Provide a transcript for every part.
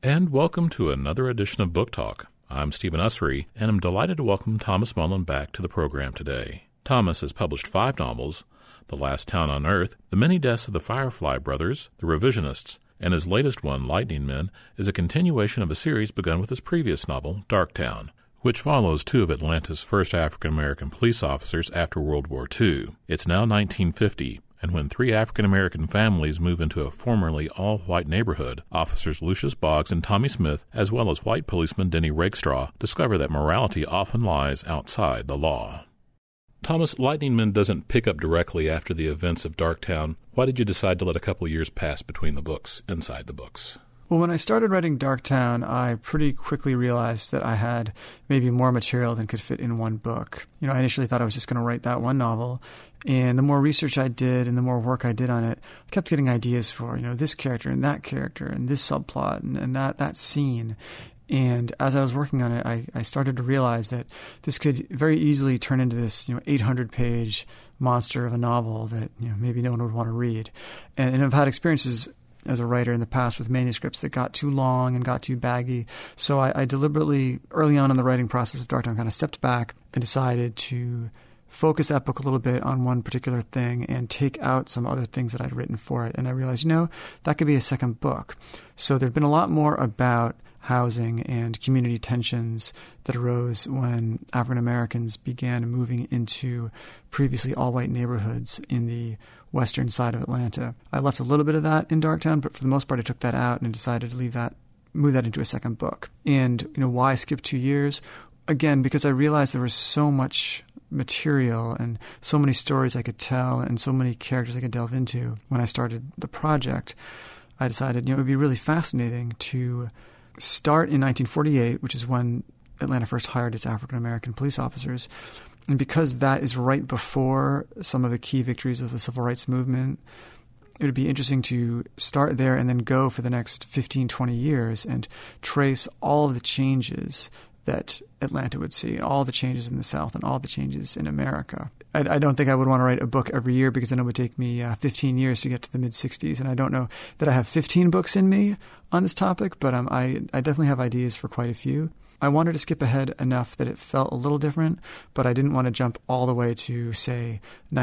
And welcome to another edition of Book Talk. I'm Stephen Usry, and I'm delighted to welcome Thomas Mullen back to the program today. Thomas has published 5 novels: The Last Town on Earth, The Many Deaths of the Firefly Brothers, The Revisionists, and his latest one, Lightning Men, is a continuation of a series begun with his previous novel, Darktown, which follows 2 of Atlanta's first African-American police officers after World War II. It's now 1950, and when 3 African-American families move into a formerly all-white neighborhood, officers Lucius Boggs and Tommy Smith, as well as white policeman Denny Rakestraw, discover that morality often lies outside the law. Thomas, Lightning Men doesn't pick up directly after the events of Darktown. Why did you decide to let a couple years pass between the books, inside the books? Well, when I started writing Darktown, I pretty quickly realized that I had maybe more material than could fit in one book. I initially thought I was just going to write that one novel, and the more research I did and the more work I did on it, I kept getting ideas for, this character and this subplot and that scene. And as I was working on it, I started to realize that this could very easily turn into this, 800-page monster of a novel that, maybe no one would want to read. And I've had experiences as a writer in the past with manuscripts that got too long and got too baggy. So I deliberately, early on in the writing process of Darktown, kind of stepped back and decided to focus that book a little bit on one particular thing and take out some other things that I'd written for it. And I realized, that could be a second book. So there'd been a lot more about housing and community tensions that arose when African Americans began moving into previously all-white neighborhoods in the western side of Atlanta. I left a little bit of that in Darktown, but for the most part I took that out and decided to move that into a second book. And why skip 2 years? Again, because I realized there was so much material and so many stories I could tell and so many characters I could delve into when I started the project. I decided, it would be really fascinating to start in 1948, which is when Atlanta first hired its African-American police officers. And because that is right before some of the key victories of the civil rights movement, it would be interesting to start there and then go for the next 15, 20 years and trace all of the changes that Atlanta would see, all the changes in the South and all the changes in America. I don't think I would want to write a book every year because then it would take me 15 years to get to the mid-60s. And I don't know that I have 15 books in me on this topic, but I definitely have ideas for quite a few. I wanted to skip ahead enough that it felt a little different, but I didn't want to jump all the way to, say,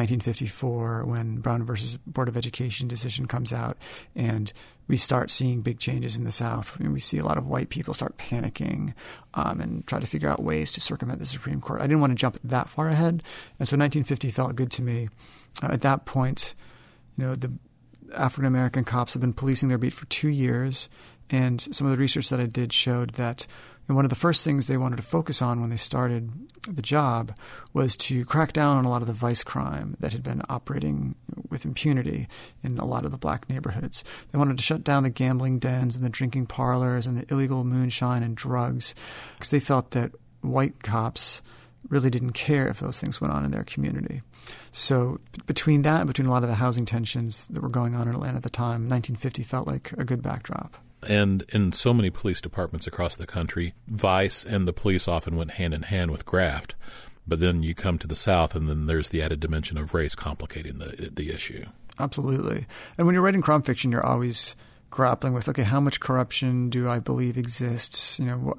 1954 when Brown versus Board of Education decision comes out and we start seeing big changes in the South. We see a lot of white people start panicking and try to figure out ways to circumvent the Supreme Court. I didn't want to jump that far ahead, and so 1950 felt good to me. At that point, the African-American cops have been policing their beat for 2 years, and some of the research that I did showed that one of the first things they wanted to focus on when they started the job was to crack down on a lot of the vice crime that had been operating with impunity in a lot of the black neighborhoods. They wanted to shut down the gambling dens and the drinking parlors and the illegal moonshine and drugs because they felt that white cops really didn't care if those things went on in their community. So between that and between a lot of the housing tensions that were going on in Atlanta at the time, 1950 felt like a good backdrop. And in so many police departments across the country, vice and the police often went hand in hand with graft. But then you come to the South, and then there's the added dimension of race complicating the issue. Absolutely. And when you're writing crime fiction, you're always grappling with, okay, how much corruption do I believe exists?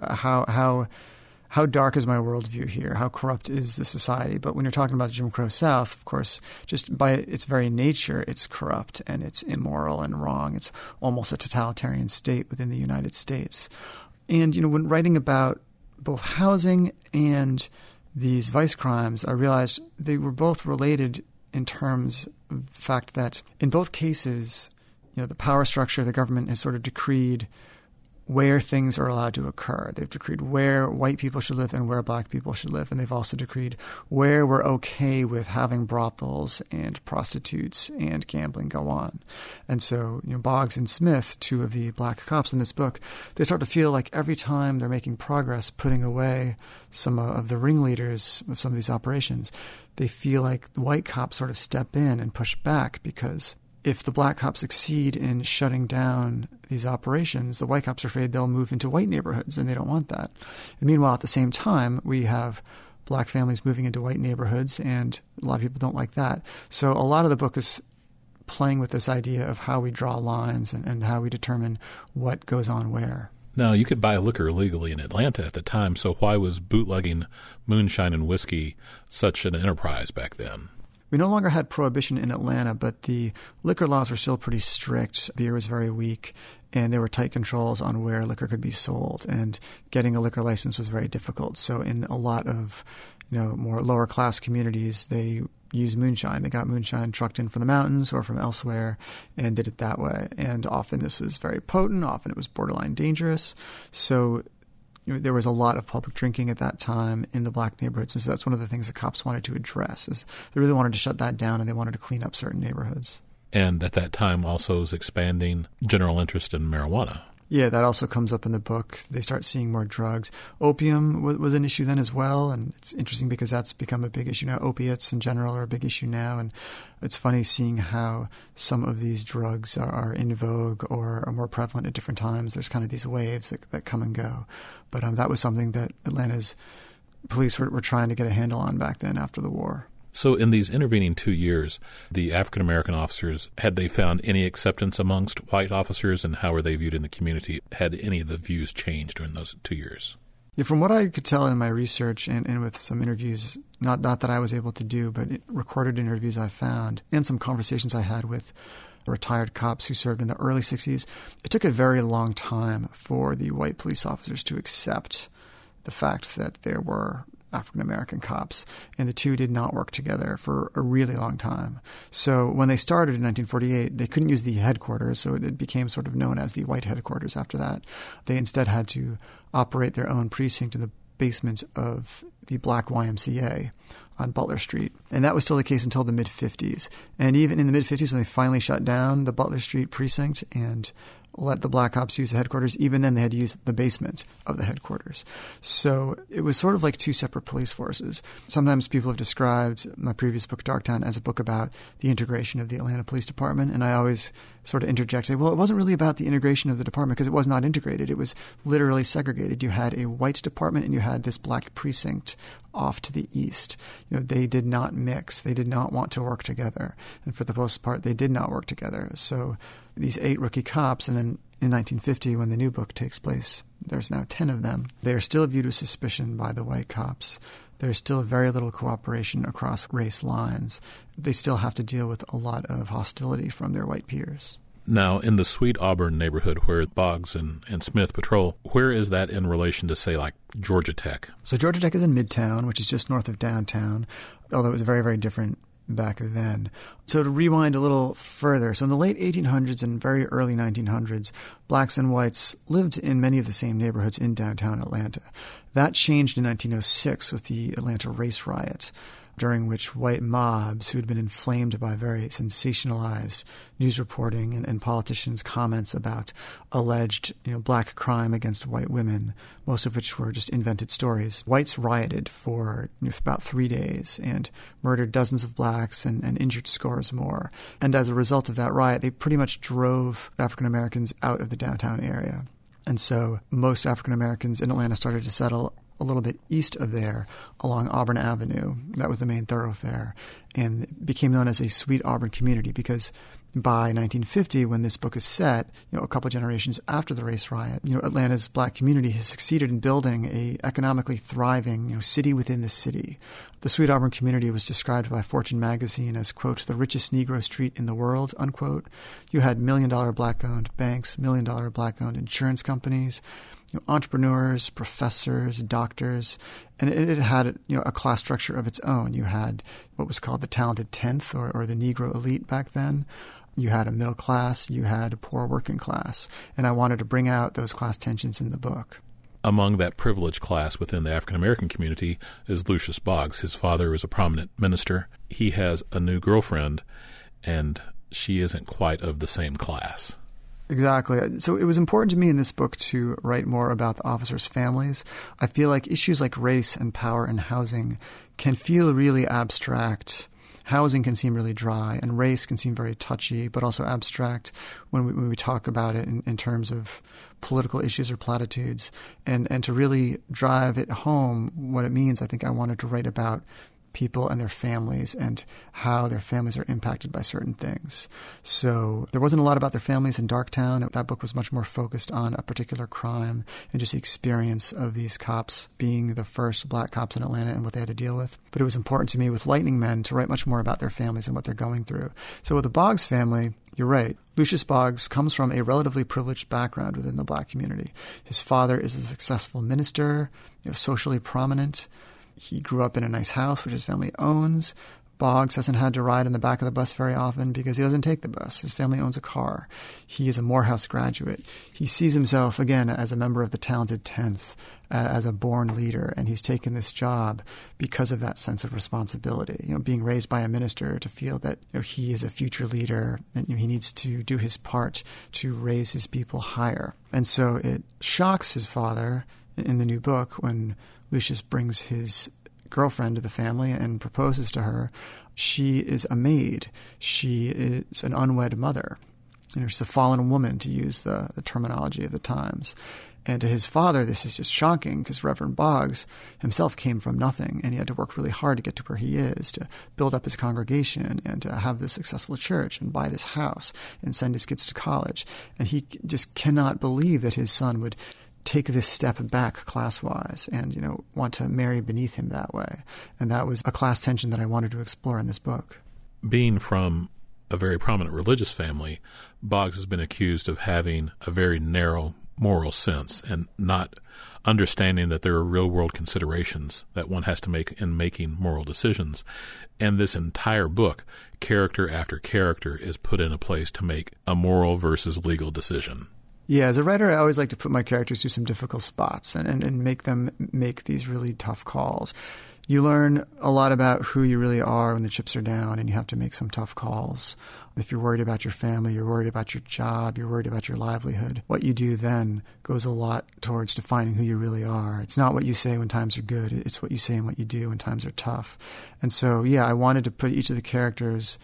How dark is my worldview here? How corrupt is the society? But when you're talking about the Jim Crow South, of course, just by its very nature, it's corrupt and it's immoral and wrong. It's almost a totalitarian state within the United States. And, when writing about both housing and these vice crimes, I realized they were both related in terms of the fact that in both cases, the power structure of the government has sort of decreed where things are allowed to occur. They've decreed where white people should live and where black people should live. And they've also decreed where we're okay with having brothels and prostitutes and gambling go on. And so, Boggs and Smith, 2 of the black cops in this book, they start to feel like every time they're making progress putting away some of the ringleaders of some of these operations, they feel like the white cops sort of step in and push back because if the black cops succeed in shutting down these operations, the white cops are afraid they'll move into white neighborhoods, and they don't want that. And meanwhile, at the same time, we have black families moving into white neighborhoods, and a lot of people don't like that. So a lot of the book is playing with this idea of how we draw lines and how we determine what goes on where. Now, you could buy liquor legally in Atlanta at the time, so why was bootlegging moonshine and whiskey such an enterprise back then? We no longer had prohibition in Atlanta, but the liquor laws were still pretty strict. Beer was very weak, and there were tight controls on where liquor could be sold, and getting a liquor license was very difficult. So in a lot of more lower class communities, they used moonshine. They got moonshine trucked in from the mountains or from elsewhere and did it that way. And often this was very potent. Often it was borderline dangerous. So there was a lot of public drinking at that time in the black neighborhoods. And so that's one of the things the cops wanted to address, is they really wanted to shut that down, and they wanted to clean up certain neighborhoods. And at that time also was expanding general interest in marijuana. Yeah, that also comes up in the book. They start seeing more drugs. Opium was an issue then as well, and it's interesting because that's become a big issue now. Opiates in general are a big issue now, and it's funny seeing how some of these drugs are in vogue or are more prevalent at different times. There's kind of these waves that come and go. But that was something that Atlanta's police were trying to get a handle on back then after the war. So in these intervening 2 years, the African-American officers, had they found any acceptance amongst white officers, and how were they viewed in the community? Had any of the views changed during those 2 years? Yeah, from what I could tell in my research and with some interviews, not that I was able to do, but recorded interviews I found and some conversations I had with retired cops who served in the early 60s, it took a very long time for the white police officers to accept the fact that there were African-American cops, and the two did not work together for a really long time. So when they started in 1948, they couldn't use the headquarters, so it became sort of known as the white headquarters after that. They instead had to operate their own precinct in the basement of the black YMCA on Butler Street. And that was still the case until the mid-50s. And even in the mid-50s, when they finally shut down the Butler Street precinct and let the black cops use the headquarters, even then they had to use the basement of the headquarters. So it was sort of like two separate police forces. Sometimes people have described my previous book, Darktown, as a book about the integration of the Atlanta Police Department, and I always sort of interject, say, well, it wasn't really about the integration of the department because it was not integrated. It was literally segregated. You had a white department and you had this black precinct off to the east. They did not mix. They did not want to work together. And for the most part, they did not work together. So these 8 rookie cops, and then in 1950, when the new book takes place, there's now 10 of them. They are still viewed with suspicion by the white cops. There's still very little cooperation across race lines. They still have to deal with a lot of hostility from their white peers. Now, in the Sweet Auburn neighborhood where Boggs and Smith patrol, where is that in relation to, say, like Georgia Tech? So Georgia Tech is in Midtown, which is just north of downtown, although it was very, very different back then. So to rewind a little further, so in the late 1800s and very early 1900s, blacks and whites lived in many of the same neighborhoods in downtown Atlanta. That changed in 1906 with the Atlanta race riot, during which white mobs who had been inflamed by very sensationalized news reporting and politicians' comments about alleged black crime against white women, most of which were just invented stories. Whites rioted for about 3 days and murdered dozens of blacks and injured scores more. And as a result of that riot, they pretty much drove African Americans out of the downtown area. And so most African Americans in Atlanta started to settle a little bit east of there along Auburn Avenue. That was the main thoroughfare, and it became known as a Sweet Auburn community because by 1950, when this book is set, a couple generations after the race riot, Atlanta's black community has succeeded in building a economically thriving, city within the city. The Sweet Auburn community was described by Fortune magazine as, quote, the richest Negro street in the world, unquote. You had $1 million black-owned banks, $1 million black-owned insurance companies, entrepreneurs, professors, doctors, and it had a class structure of its own. You had what was called the talented 10th or the Negro elite back then. You had a middle class, you had a poor working class, and I wanted to bring out those class tensions in the book. Among that privileged class within the African-American community is Lucius Boggs. His father is a prominent minister. He has a new girlfriend, and she isn't quite of the same class. Exactly. So it was important to me in this book to write more about the officers' families. I feel like issues like race and power and housing can feel really abstract. Housing can seem really dry, and race can seem very touchy, but also abstract when we talk about it in terms of political issues or platitudes. And to really drive it home what it means, I think I wanted to write about people and their families and how their families are impacted by certain things. So there wasn't a lot about their families in Darktown. That book was much more focused on a particular crime and just the experience of these cops being the first black cops in Atlanta and what they had to deal with. But it was important to me with Lightning Men to write much more about their families and what they're going through. So with the Boggs family, you're right. Lucius Boggs comes from a relatively privileged background within the black community. His father is a successful minister, socially prominent. He grew up in a nice house, which his family owns. Boggs hasn't had to ride in the back of the bus very often because he doesn't take the bus. His family owns a car. He is a Morehouse graduate. He sees himself, again, as a member of the talented 10th, as a born leader, and he's taken this job because of that sense of responsibility. Being raised by a minister, to feel that he is a future leader and he needs to do his part to raise his people higher. And so it shocks his father in the new book when Lucius brings his girlfriend to the family and proposes to her. She is a maid. She is an unwed mother. She's a fallen woman, to use the terminology of the times. And to his father, this is just shocking because Reverend Boggs himself came from nothing, and he had to work really hard to get to where he is, to build up his congregation and to have this successful church and buy this house and send his kids to college. And he just cannot believe that his son would take this step back class-wise and, want to marry beneath him that way. And that was a class tension that I wanted to explore in this book. Being from a very prominent religious family, Boggs has been accused of having a very narrow moral sense and not understanding that there are real-world considerations that one has to make in making moral decisions. And this entire book, character after character, is put in a place to make a moral versus legal decision. Yeah, as a writer, I always like to put my characters through some difficult spots and make them make these really tough calls. You learn a lot about who you really are when the chips are down and you have to make some tough calls. If you're worried about your family, you're worried about your job, you're worried about your livelihood, what you do then goes a lot towards defining who you really are. It's not what you say when times are good. It's what you say and what you do when times are tough. And so, yeah, I wanted to put each of the characters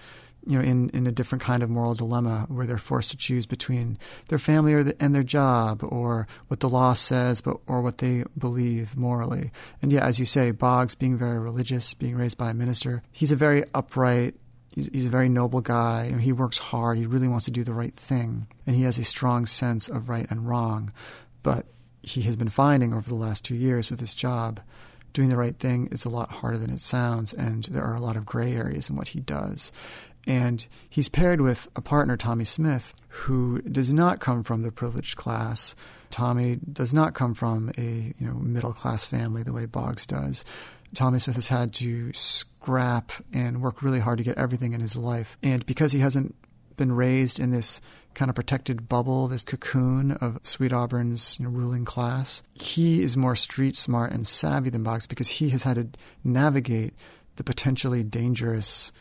in a different kind of moral dilemma where they're forced to choose between their family and their job, or what the law says, or what they believe morally. And yeah, as you say, Boggs, being very religious, being raised by a minister, he's a very upright, he's a very noble guy, and he works hard. He really wants to do the right thing, and he has a strong sense of right and wrong. But he has been finding over the last 2 years with his job, doing the right thing is a lot harder than it sounds, and there are a lot of gray areas in what he does. And he's paired with a partner, Tommy Smith, who does not come from the privileged class. Tommy does not come from a middle-class family the way Boggs does. Tommy Smith has had to scrap and work really hard to get everything in his life. And because he hasn't been raised in this kind of protected bubble, this cocoon of Sweet Auburn's ruling class, he is more street smart and savvy than Boggs because he has had to navigate the potentially dangerous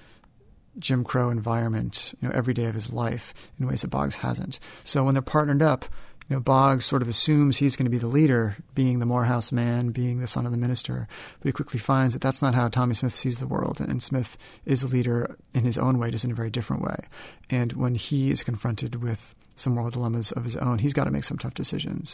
Jim Crow environment, every day of his life in ways that Boggs hasn't. So when they're partnered up, Boggs sort of assumes he's going to be the leader, being the Morehouse man, being the son of the minister. But he quickly finds that that's not how Tommy Smith sees the world. And Smith is a leader in his own way, just in a very different way. And when he is confronted with some moral dilemmas of his own, he's got to make some tough decisions.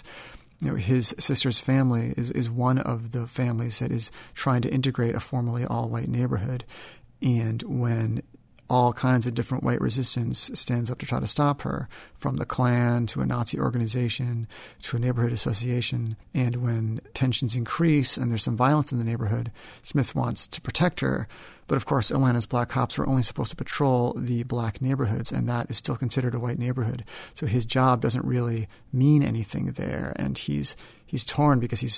His sister's family is one of the families that is trying to integrate a formerly all-white neighborhood. And when all kinds of different white resistance stands up to try to stop her, from the Klan to a Nazi organization to a neighborhood association. And when tensions increase and there's some violence in the neighborhood, Smith wants to protect her. But of course, Atlanta's black cops were only supposed to patrol the black neighborhoods, and that is still considered a white neighborhood. So his job doesn't really mean anything there. And he's torn because he's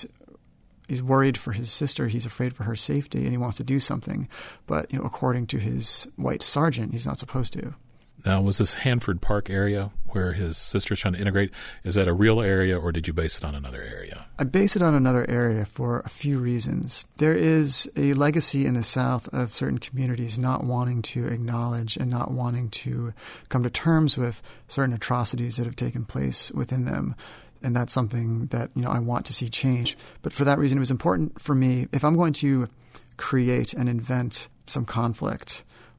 worried for his sister. He's afraid for her safety, and he wants to do something. But, according to his white sergeant, he's not supposed to. Now, was this Hanford Park area where his sister's trying to integrate, is that a real area, or did you base it on another area? I base it on another area for a few reasons. There is a legacy in the South of certain communities not wanting to acknowledge and not wanting to come to terms with certain atrocities that have taken place within them. And that's something that, I want to see change. But for that reason, it was important for me, if I'm going to create and invent some conflict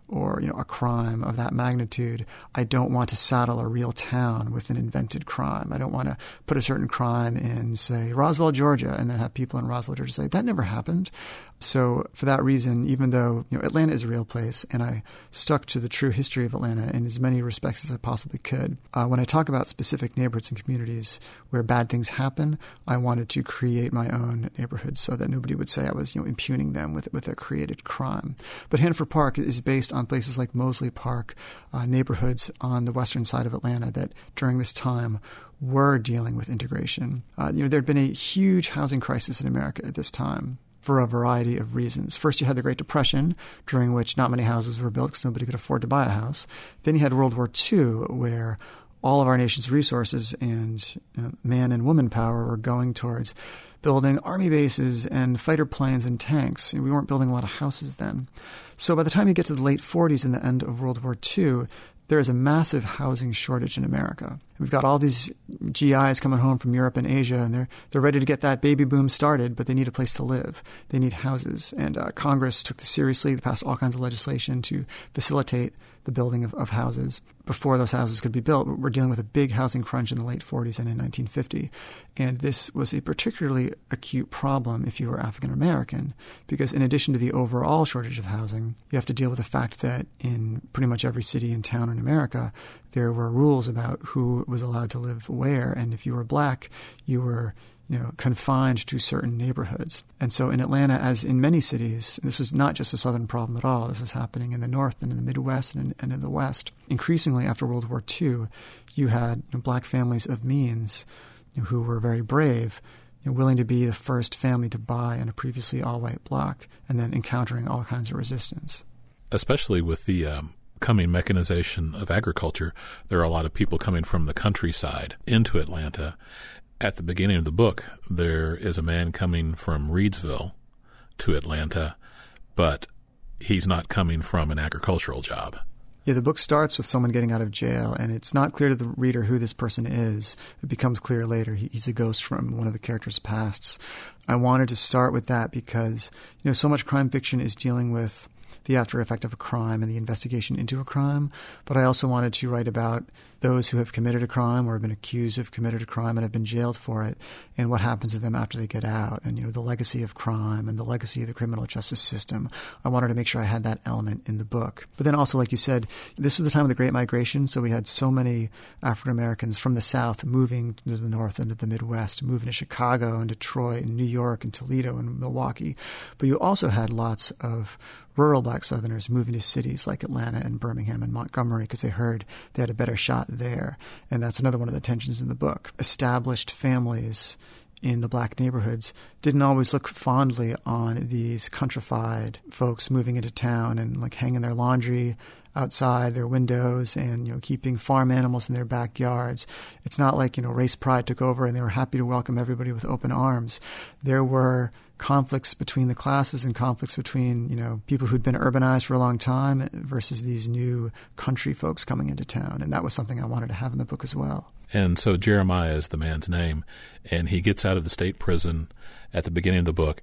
or, a crime of that magnitude, I don't want to saddle a real town with an invented crime. I don't want to put a certain crime in, say, Roswell, Georgia, and then have people in Roswell, Georgia say, that never happened. So for that reason, even though Atlanta is a real place, and I stuck to the true history of Atlanta in as many respects as I possibly could, when I talk about specific neighborhoods and communities where bad things happen, I wanted to create my own neighborhoods so that nobody would say I was impugning them with a created crime. But Hanford Park is based on places like Moseley Park, neighborhoods on the western side of Atlanta that during this time were dealing with integration. There had been a huge housing crisis in America at this time, for a variety of reasons. First, you had the Great Depression, during which not many houses were built because nobody could afford to buy a house. Then you had World War II, where all of our nation's resources and man and woman power were going towards building army bases and fighter planes and tanks. We weren't building a lot of houses then. So by the time you get to the late 40s and the end of World War II, there is a massive housing shortage in America. We've got all these GIs coming home from Europe and Asia, and they're ready to get that baby boom started, but they need a place to live. They need houses. And Congress took this seriously. They passed all kinds of legislation to facilitate the building of houses. Before those houses could be built, we're dealing with a big housing crunch in the late 40s and in 1950. And this was a particularly acute problem if you were African American, because in addition to the overall shortage of housing, you have to deal with the fact that in pretty much every city and town in America, there were rules about who was allowed to live where. And if you were black, you were confined to certain neighborhoods. And so in Atlanta, as in many cities, this was not just a southern problem at all. This was happening in the North and in the Midwest and in the West. Increasingly, after World War II, you had black families of means who were very brave, willing to be the first family to buy in a previously all-white block, and then encountering all kinds of resistance. Especially with the coming mechanization of agriculture, there are a lot of people coming from the countryside into Atlanta. At the beginning of the book, there is a man coming from Reidsville to Atlanta, but he's not coming from an agricultural job. Yeah, the book starts with someone getting out of jail, and it's not clear to the reader who this person is. It becomes clear later. He's a ghost from one of the characters' pasts. I wanted to start with that because, so much crime fiction is dealing with the after effect of a crime and the investigation into a crime. But I also wanted to write about those who have committed a crime or have been accused of committed a crime and have been jailed for it, and what happens to them after they get out, and the legacy of crime and the legacy of the criminal justice system. I wanted to make sure I had that element in the book. But then also, like you said, this was the time of the Great Migration, so we had so many African Americans from the South moving to the North and to the Midwest, moving to Chicago and Detroit and New York and Toledo and Milwaukee. But you also had lots of rural black Southerners moving to cities like Atlanta and Birmingham and Montgomery because they heard they had a better shot there. And that's another one of the tensions in the book. Established families in the black neighborhoods didn't always look fondly on these countrified folks moving into town and hanging their laundry outside their windows and keeping farm animals in their backyards. It's not like race pride took over and they were happy to welcome everybody with open arms. There were conflicts between the classes and conflicts between people who'd been urbanized for a long time versus these new country folks coming into town. And that was something I wanted to have in the book as well. And so Jeremiah is the man's name, and he gets out of the state prison at the beginning of the book,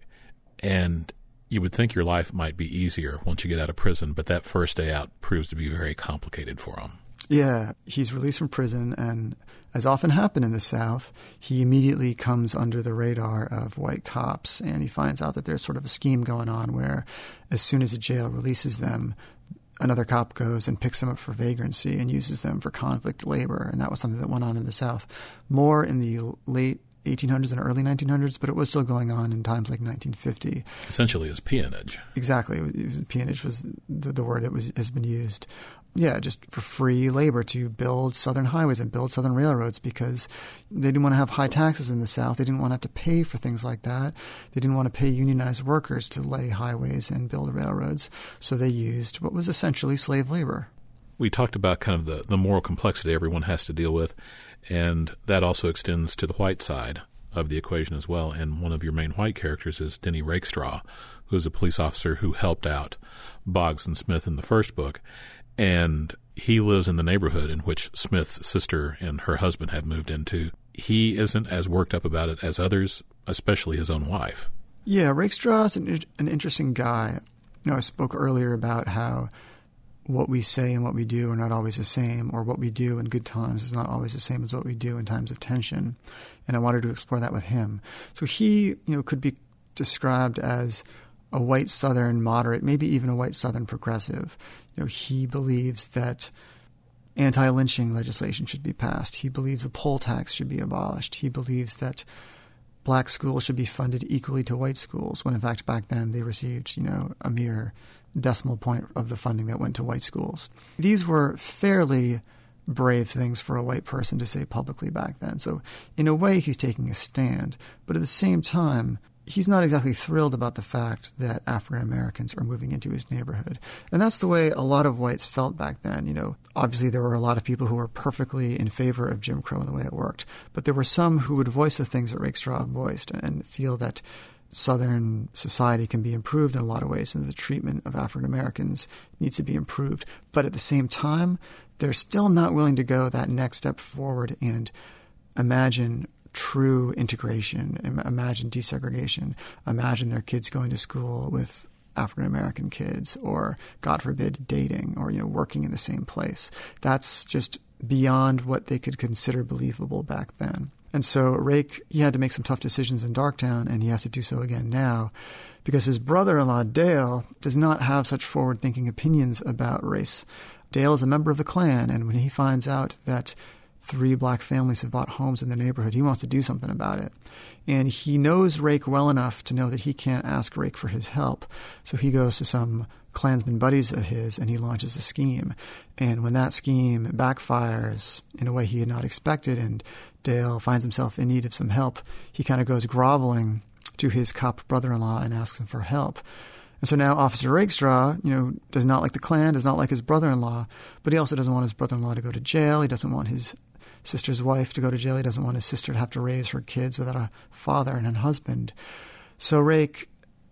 and you would think your life might be easier once you get out of prison, but that first day out proves to be very complicated for him. Yeah, he's released from prison, and as often happened in the South, he immediately comes under the radar of white cops, and he finds out that there's sort of a scheme going on where as soon as a jail releases them, another cop goes and picks them up for vagrancy and uses them for convict labor, and that was something that went on in the South more in the late 1800s and early 1900s, but it was still going on in times like 1950. Essentially as peonage. Exactly. Peonage was the word that has been used. Yeah, just for free labor to build southern highways and build southern railroads because they didn't want to have high taxes in the South. They didn't want to have to pay for things like that. They didn't want to pay unionized workers to lay highways and build railroads. So they used what was essentially slave labor. We talked about kind of the moral complexity everyone has to deal with, and that also extends to the white side of the equation as well. And one of your main white characters is Denny Rakestraw, who is a police officer who helped out Boggs and Smith in the first book. And he lives in the neighborhood in which Smith's sister and her husband have moved into. He isn't as worked up about it as others, especially his own wife. Yeah, Rakestraw is an interesting guy. I spoke earlier about how what we say and what we do are not always the same, or what we do in good times is not always the same as what we do in times of tension. And I wanted to explore that with him. So he, could be described as a white Southern moderate, maybe even a white Southern progressive. He believes that anti-lynching legislation should be passed. He believes the poll tax should be abolished. He believes that black schools should be funded equally to white schools, when in fact back then they received, a mere decimal point of the funding that went to white schools. These were fairly brave things for a white person to say publicly back then. So in a way, he's taking a stand. But at the same time, he's not exactly thrilled about the fact that African Americans are moving into his neighborhood. And that's the way a lot of whites felt back then. Obviously there were a lot of people who were perfectly in favor of Jim Crow and the way it worked. But there were some who would voice the things that Rakestraw voiced and feel that Southern society can be improved in a lot of ways, and the treatment of African Americans needs to be improved. But at the same time, they're still not willing to go that next step forward and imagine true integration, imagine desegregation, imagine their kids going to school with African American kids, or God forbid dating, or working in the same place. That's just beyond what they could consider believable back then. And so Rake, he had to make some tough decisions in Darktown, and he has to do so again now, because his brother-in-law, Dale, does not have such forward-thinking opinions about race. Dale is a member of the Klan, and when he finds out that 3 black families have bought homes in the neighborhood, he wants to do something about it. And he knows Rake well enough to know that he can't ask Rake for his help. So he goes to some Klansman buddies of his and he launches a scheme. And when that scheme backfires in a way he had not expected, and Dale finds himself in need of some help, he kind of goes groveling to his cop brother-in-law and asks him for help. And so now Officer Rakestraw, does not like the Klan, does not like his brother-in-law, but he also doesn't want his brother-in-law to go to jail. He doesn't want his sister's wife to go to jail. He doesn't want his sister to have to raise her kids without a father and a husband. So Rake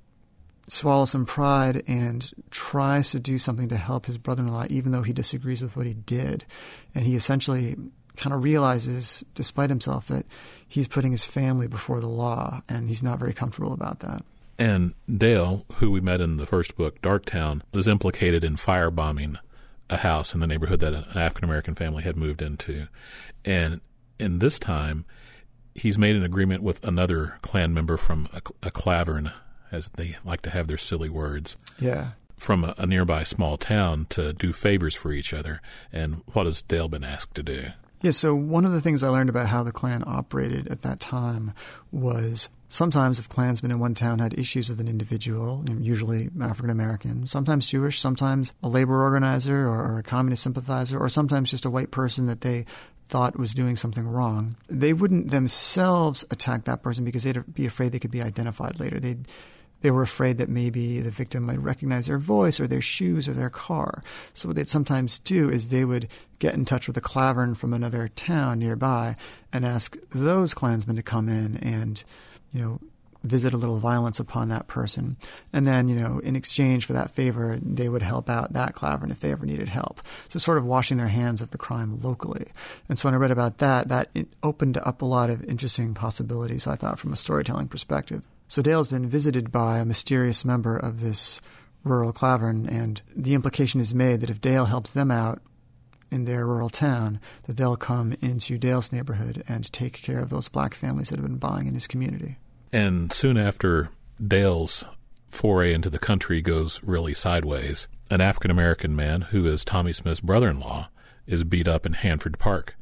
swallows some pride and tries to do something to help his brother-in-law, even though he disagrees with what he did. And he essentially kind of realizes, despite himself, that he's putting his family before the law, and he's not very comfortable about that. And Dale, who we met in the first book, Darktown, was implicated in firebombing a house in the neighborhood that an African-American family had moved into. And in this time, he's made an agreement with another Klan member from a clavern, as they like to have their silly words. Yeah. From a nearby small town to do favors for each other. And what has Dale been asked to do? Yeah, so one of the things I learned about how the Klan operated at that time was sometimes if Klansmen in one town had issues with an individual, usually African-American, sometimes Jewish, sometimes a labor organizer or a communist sympathizer, or sometimes just a white person that they thought was doing something wrong, they wouldn't themselves attack that person because they'd be afraid they could be identified later. They were afraid that maybe the victim might recognize their voice or their shoes or their car. So what they'd sometimes do is they would get in touch with a clavern from another town nearby and ask those Klansmen to come in and, visit a little violence upon that person. And then, in exchange for that favor, they would help out that clavern if they ever needed help. So sort of washing their hands of the crime locally. And so when I read about that it opened up a lot of interesting possibilities, I thought, from a storytelling perspective. So Dale's been visited by a mysterious member of this rural clavern, and the implication is made that if Dale helps them out in their rural town, that they'll come into Dale's neighborhood and take care of those black families that have been buying in his community. And soon after Dale's foray into the country goes really sideways, an African-American man who is Tommy Smith's brother-in-law is beat up in Hanford Park.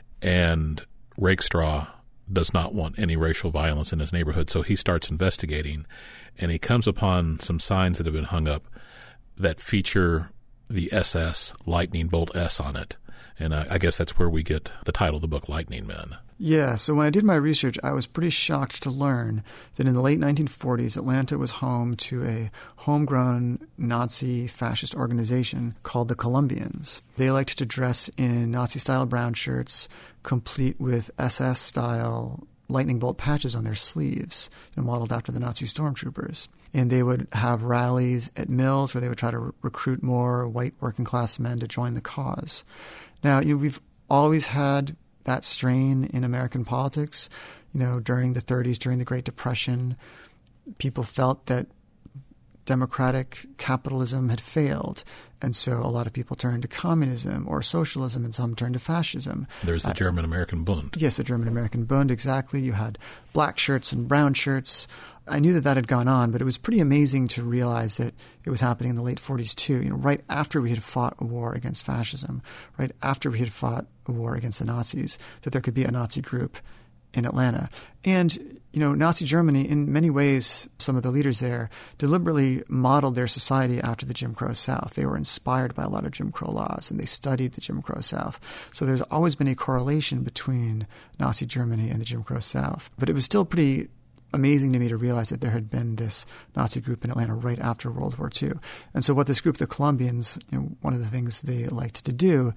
And Rakestraw does not want any racial violence in his neighborhood, so he starts investigating, and he comes upon some signs that have been hung up that feature the SS Lightning Bolt S on it. And I guess that's where we get the title of the book, Lightning Men. Yeah, so when I did my research, I was pretty shocked to learn that in the late 1940s, Atlanta was home to a homegrown Nazi fascist organization called the Colombians. They liked to dress in Nazi-style brown shirts, complete with SS-style lightning bolt patches on their sleeves, modeled after the Nazi stormtroopers. And they would have rallies at mills where they would try to recruit more white working-class men to join the cause. Now, we've always had that strain in American politics. During the 30s, during the Great Depression, people felt that democratic capitalism had failed. And so a lot of people turned to communism or socialism, and some turned to fascism. There's the German-American Bund. Yes, the German-American Bund, exactly. You had black shirts and brown shirts. I knew that had gone on, but it was pretty amazing to realize that it was happening in the late 40s too, right after we had fought a war against fascism, right after we had fought a war against the Nazis, that there could be a Nazi group in Atlanta. And, Nazi Germany, in many ways, some of the leaders there deliberately modeled their society after the Jim Crow South. They were inspired by a lot of Jim Crow laws, and they studied the Jim Crow South. So there's always been a correlation between Nazi Germany and the Jim Crow South. But it was still pretty amazing to me to realize that there had been this Nazi group in Atlanta right after World War II. And so what this group, the Colombians, one of the things they liked to do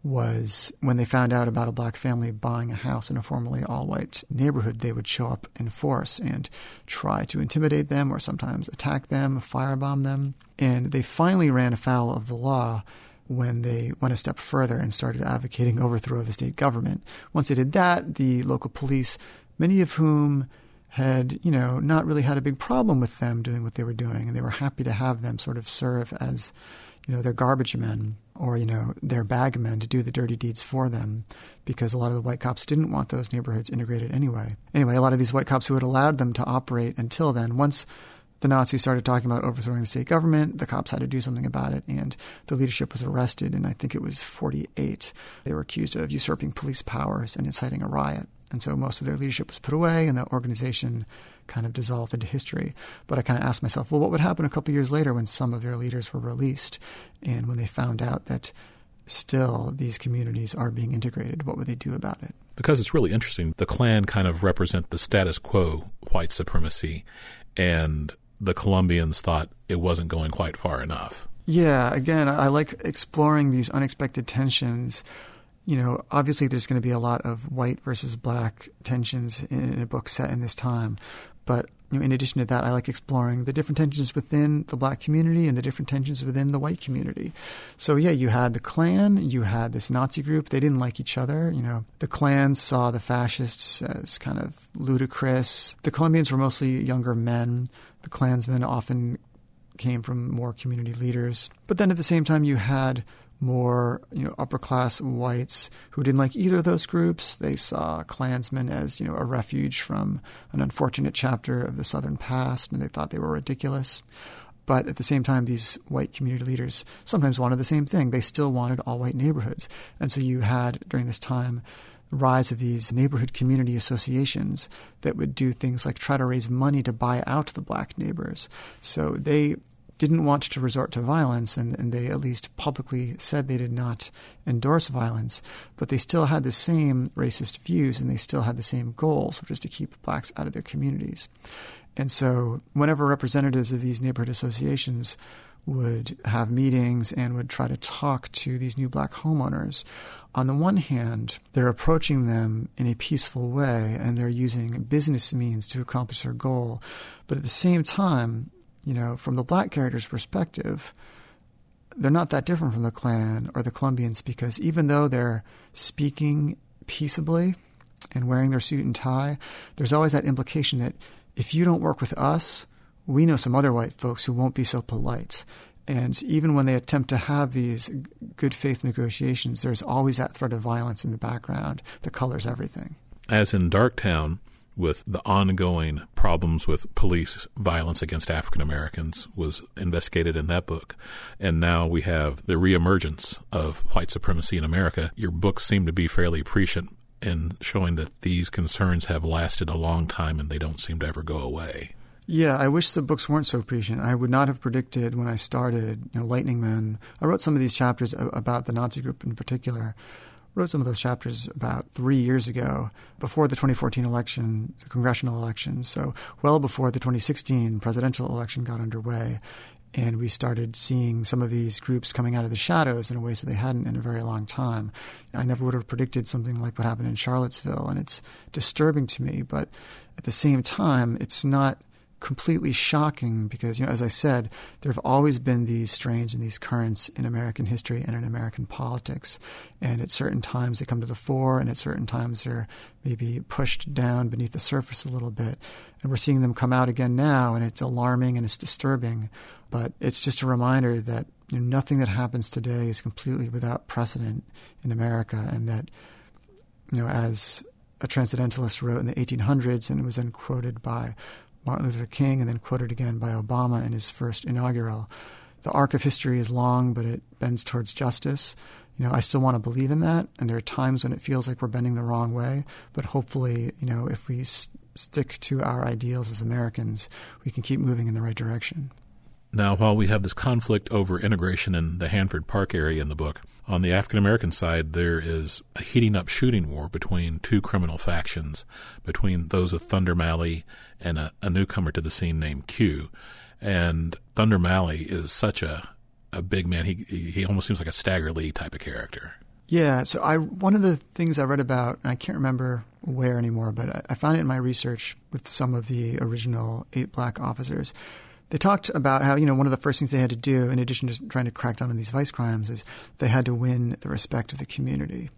was when they found out about a black family buying a house in a formerly all-white neighborhood, they would show up in force and try to intimidate them or sometimes attack them, firebomb them. And they finally ran afoul of the law when they went a step further and started advocating overthrow of the state government. Once they did that, the local police, many of whom had, not really had a big problem with them doing what they were doing. And they were happy to have them sort of serve as, their garbage men or, their bag men to do the dirty deeds for them, because a lot of the white cops didn't want those neighborhoods integrated anyway. Anyway, a lot of these white cops who had allowed them to operate until then, once the Nazis started talking about overthrowing the state government, the cops had to do something about it, and the leadership was arrested, and I think it was 48. They were accused of usurping police powers and inciting a riot. And so most of their leadership was put away, and the organization kind of dissolved into history. But I kind of asked myself, well, what would happen a couple years later when some of their leaders were released and when they found out that still these communities are being integrated? What would they do about it? Because it's really interesting. The Klan kind of represent the status quo white supremacy, and the Colombians thought it wasn't going quite far enough. Yeah, again, I like exploring these unexpected tensions. Obviously there's going to be a lot of white versus black tensions in a book set in this time. But in addition to that, I like exploring the different tensions within the black community and the different tensions within the white community. So yeah, you had the Klan, you had this Nazi group. They didn't like each other. The Klan saw the fascists as kind of ludicrous. The Colombians were mostly younger men. The Klansmen often came from more community leaders. But then at the same time, you had more, upper-class whites who didn't like either of those groups. They saw Klansmen as, a refuge from an unfortunate chapter of the Southern past, and they thought they were ridiculous. But at the same time, these white community leaders sometimes wanted the same thing. They still wanted all-white neighborhoods. And so you had, during this time, the rise of these neighborhood community associations that would do things like try to raise money to buy out the black neighbors. So they didn't want to resort to violence, and they at least publicly said they did not endorse violence, but they still had the same racist views and they still had the same goals, which was to keep blacks out of their communities. And so whenever representatives of these neighborhood associations would have meetings and would try to talk to these new black homeowners, on the one hand, they're approaching them in a peaceful way and they're using business means to accomplish their goal. But at the same time, from the black character's perspective, they're not that different from the Klan or the Colombians, because even though they're speaking peaceably and wearing their suit and tie, there's always that implication that if you don't work with us, we know some other white folks who won't be so polite. And even when they attempt to have these good faith negotiations, there's always that threat of violence in the background that colors everything. As in Darktown, with the ongoing problems with police violence against African Americans was investigated in that book. And now we have the reemergence of white supremacy in America. Your books seem to be fairly prescient in showing that these concerns have lasted a long time and they don't seem to ever go away. Yeah, I wish the books weren't so prescient. I would not have predicted when I started, Lightning Man. I wrote some of these chapters about the Nazi group in particular. Wrote some of those chapters about 3 years ago, before the 2014 election, the congressional election, so well before the 2016 presidential election got underway. And we started seeing some of these groups coming out of the shadows in ways that they hadn't in a very long time. I never would have predicted something like what happened in Charlottesville, and it's disturbing to me. But at the same time, it's not completely shocking because, as I said, there have always been these strains and these currents in American history and in American politics. And at certain times they come to the fore, and at certain times they're maybe pushed down beneath the surface a little bit. And we're seeing them come out again now, and it's alarming and it's disturbing. But it's just a reminder that nothing that happens today is completely without precedent in America, and that, as a transcendentalist wrote in the 1800s, and it was then quoted by Martin Luther King and then quoted again by Obama in his first inaugural, the arc of history is long, but it bends towards justice. I still want to believe in that, and there are times when it feels like we're bending the wrong way, but hopefully, if we stick to our ideals as Americans, we can keep moving in the right direction. Now, while we have this conflict over integration in the Hanford Park area in the book, on the African-American side, there is a heating up shooting war between two criminal factions, between those of Thunder Malley and a newcomer to the scene named Q. And Thunder Malley is such a big man. He almost seems like a Stagger Lee type of character. Yeah, so one of the things I read about, and I can't remember where anymore, but I found it in my research with some of the original 8 black officers. They talked about how, one of the first things they had to do, in addition to trying to crack down on these vice crimes, is they had to win the respect of the community.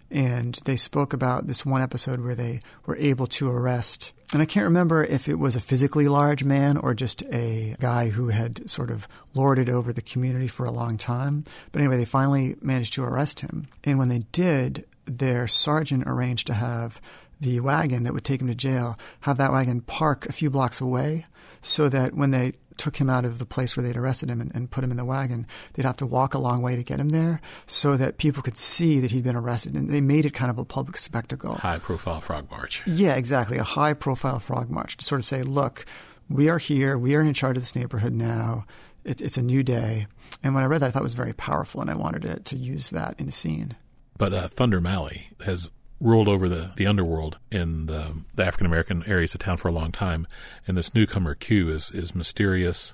And they spoke about this one episode where they were able to arrest, and I can't remember if it was a physically large man or just a guy who had sort of lorded over the community for a long time. But anyway, they finally managed to arrest him. And when they did, their sergeant arranged to have the wagon that would take him to jail, have that wagon park a few blocks away, so that when they took him out of the place where they'd arrested him and put him in the wagon, they'd have to walk a long way to get him there so that people could see that he'd been arrested. And they made it kind of a public spectacle. High-profile frog march. Yeah, exactly. A high-profile frog march to sort of say, look, we are here. We are in charge of this neighborhood now. It's a new day. And when I read that, I thought it was very powerful, and I wanted to use that in a scene. But Thunder Malley has ruled over the underworld in the African-American areas of town for a long time. And this newcomer, Q, is mysterious,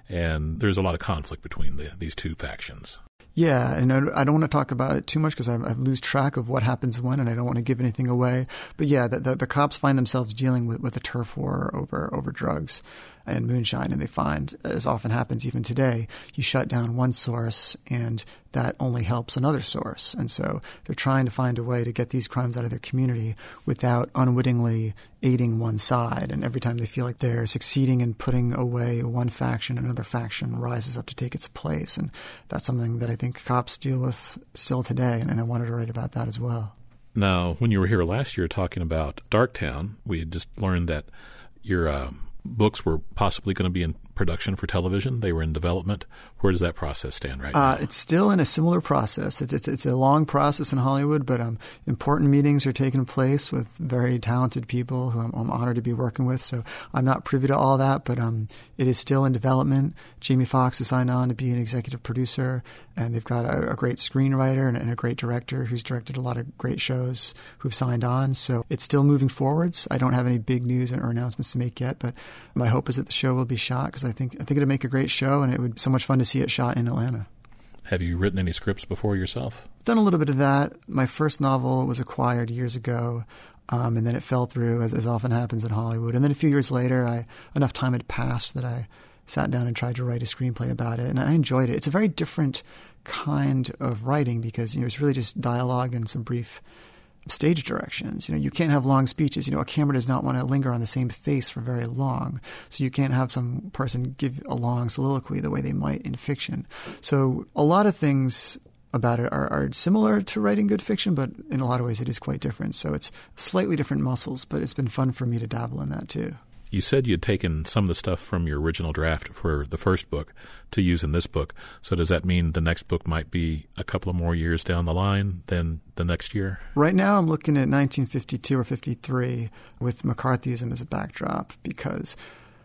and there's a lot of conflict between these two factions. Yeah, and I don't want to talk about it too much because I lose track of what happens when, and I don't want to give anything away. But yeah, the cops find themselves dealing with a turf war over drugs and moonshine, and they find, as often happens even today, you shut down one source and that only helps another source. And so they're trying to find a way to get these crimes out of their community without unwittingly aiding one side. And every time they feel like they're succeeding in putting away one faction, another faction rises up to take its place. And that's something that I think cops deal with still today, and I wanted to write about that as well. Now, when you were here last year talking about Darktown, we had just learned that your books were possibly going to be in production for television. They were in development. Where does that process stand right now? It's still in a similar process. It's a long process in Hollywood, but important meetings are taking place with very talented people who I'm honored to be working with. So I'm not privy to all that, but it is still in development. Jamie Foxx is signed on to be an executive producer, and they've got a great screenwriter and a great director who's directed a lot of great shows who've signed on. So it's still moving forwards. I don't have any big news or announcements to make yet, but my hope is that the show will be shot because I think it'd make a great show, and it would be so much fun to see it shot in Atlanta. Have you written any scripts before yourself? I've done a little bit of that. My first novel was acquired years ago, and then it fell through, as often happens in Hollywood. And then a few years later, enough time had passed that I sat down and tried to write a screenplay about it, and I enjoyed it. It's a very different kind of writing because it's really just dialogue and some brief stage directions. You can't have long speeches. A camera does not want to linger on the same face for very long. So you can't have some person give a long soliloquy the way they might in fiction. So a lot of things about it are similar to writing good fiction, but in a lot of ways it is quite different. So it's slightly different muscles, but it's been fun for me to dabble in that too. You said you'd taken some of the stuff from your original draft for the first book to use in this book. So does that mean the next book might be a couple of more years down the line than the next year? Right now I'm looking at 1952 or 53 with McCarthyism as a backdrop because,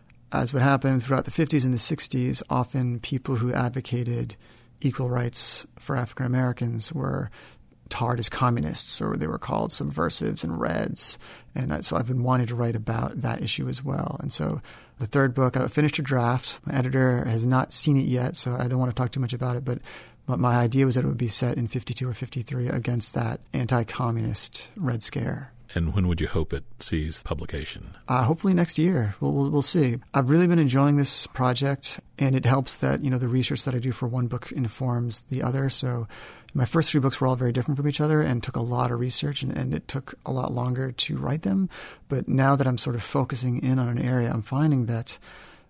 as what happened throughout the 50s and the 60s, often people who advocated equal rights for African Americans were tarred as communists, or they were called subversives and Reds. And so I've been wanting to write about that issue as well. And so the third book, I finished a draft. My editor has not seen it yet, so I don't want to talk too much about it. But my idea was that it would be set in 52 or 53 against that anti-communist Red Scare. And when would you hope it sees publication? Hopefully next year. We'll see. I've really been enjoying this project, and it helps that the research that I do for one book informs the other. So my first 3 books were all very different from each other and took a lot of research, and it took a lot longer to write them. But now that I'm sort of focusing in on an area, I'm finding that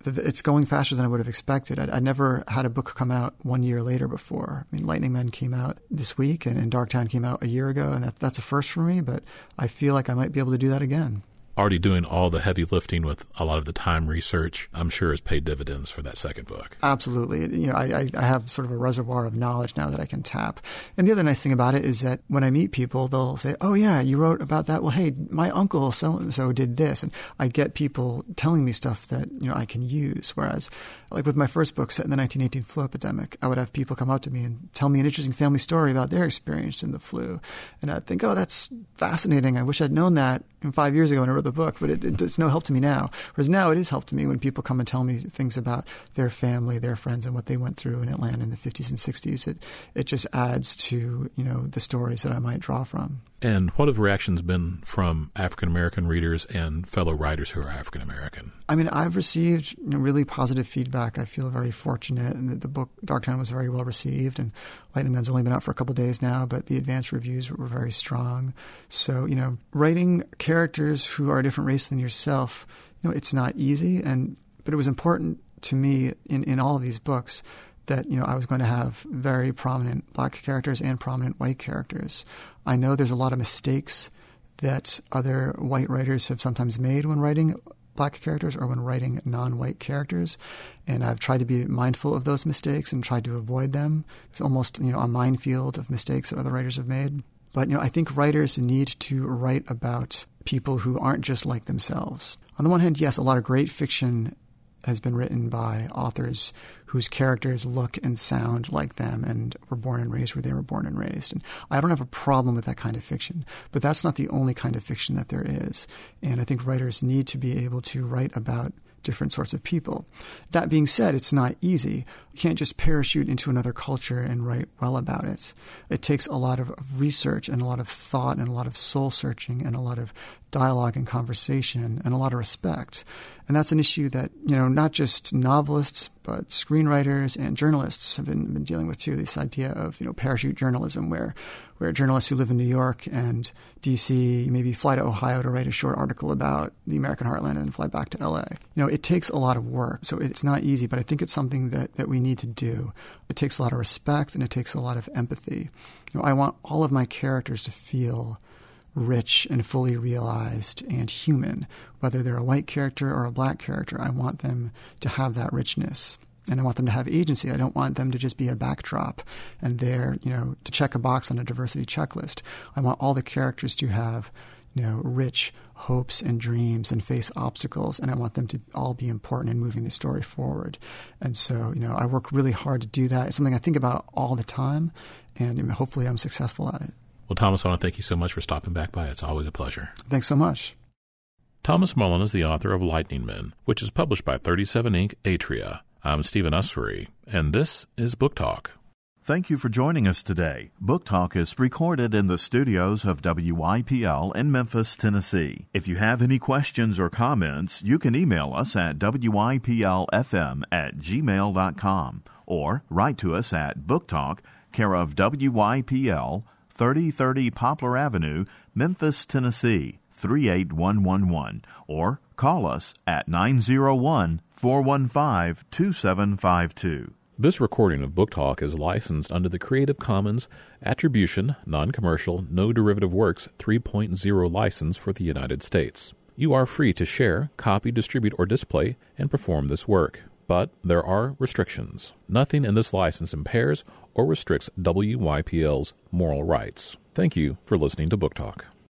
it's going faster than I would have expected. I never had a book come out 1 year later before. I mean, Lightning Men came out this week, and Darktown came out a year ago, and that's a first for me, but I feel like I might be able to do that again. Already doing all the heavy lifting with a lot of the time research, I'm sure has paid dividends for that second book. Absolutely. I have sort of a reservoir of knowledge now that I can tap. And the other nice thing about it is that when I meet people, they'll say, oh, yeah, you wrote about that. Well, hey, my uncle so-and-so did this. And I get people telling me stuff that, I can use. Whereas, like with my first book set in the 1918 flu epidemic, I would have people come up to me and tell me an interesting family story about their experience in the flu. And I'd think, oh, that's fascinating. I wish I'd known that 5 years ago when I wrote the book, but it's no help to me now. Whereas now it is help to me when people come and tell me things about their family, their friends, and what they went through in Atlanta in the 50s and 60s. It just adds to, the stories that I might draw from. And what have reactions been from African-American readers and fellow writers who are African-American? I mean, I've received really positive feedback. I feel very fortunate, and the book Darktown was very well received, and Lightning Men's only been out for a couple of days now, but the advanced reviews were very strong. So, writing characters who are a different race than yourself, it's not easy, but it was important to me in all of these books that, I was going to have very prominent black characters and prominent white characters. I know there's a lot of mistakes that other white writers have sometimes made when writing black characters or when writing non-white characters, and I've tried to be mindful of those mistakes and tried to avoid them. It's almost, a minefield of mistakes that other writers have made. But, I think writers need to write about people who aren't just like themselves. On the one hand, yes, a lot of great fiction has been written by authors whose characters look and sound like them and were born and raised where they were born and raised. And I don't have a problem with that kind of fiction, but that's not the only kind of fiction that there is. And I think writers need to be able to write about different sorts of people. That being said, it's not easy. You can't just parachute into another culture and write well about it. It takes a lot of research and a lot of thought and a lot of soul searching and a lot of dialogue and conversation and a lot of respect. And that's an issue that, not just novelists, but screenwriters and journalists have been dealing with too, this idea of, parachute journalism where journalists who live in New York and D.C. maybe fly to Ohio to write a short article about the American heartland and fly back to L.A. It takes a lot of work, so it's not easy, but I think it's something that we need to do. It takes a lot of respect and it takes a lot of empathy. I want all of my characters to feel rich and fully realized and human. Whether they're a white character or a black character, I want them to have that richness. And I want them to have agency. I don't want them to just be a backdrop and there, to check a box on a diversity checklist. I want all the characters to have, rich hopes and dreams and face obstacles, and I want them to all be important in moving the story forward. And so, I work really hard to do that. It's something I think about all the time, and hopefully I'm successful at it. Well, Thomas, I want to thank you so much for stopping back by. It's always a pleasure. Thanks so much. Thomas Mullen is the author of Lightning Men, which is published by 37 Inc. Atria. I'm Stephen Ussery, and this is Book Talk. Thank you for joining us today. Book Talk is recorded in the studios of WYPL in Memphis, Tennessee. If you have any questions or comments, you can email us at wyplfm@gmail.com or write to us at Book Talk, care of WYPL, 3030 Poplar Avenue, Memphis, Tennessee, 38111, or call us at 901-415-2752. This recording of Book Talk is licensed under the Creative Commons Attribution, Non-Commercial, No Derivative Works 3.0 license for the United States. You are free to share, copy, distribute, or display and perform this work. But there are restrictions. Nothing in this license impairs or restricts WYPL's moral rights. Thank you for listening to Book Talk.